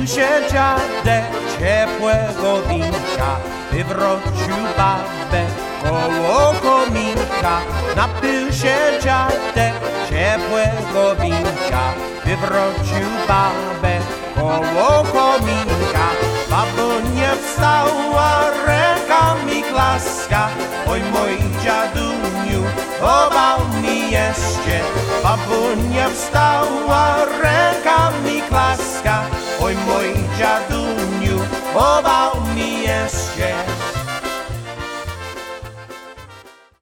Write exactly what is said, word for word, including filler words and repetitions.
się dziadek ciepłego winka, wywrócił babę koło kominka. Napił się dziadek ciepłego winka, wywrócił babę koło kominka. Babunia wstała, rękami klaska, oj mój dziaduniu, obał mi jeszcze. Babunia wstała, rękami klaska, oj mój dziaduniu, obał mi jeszcze.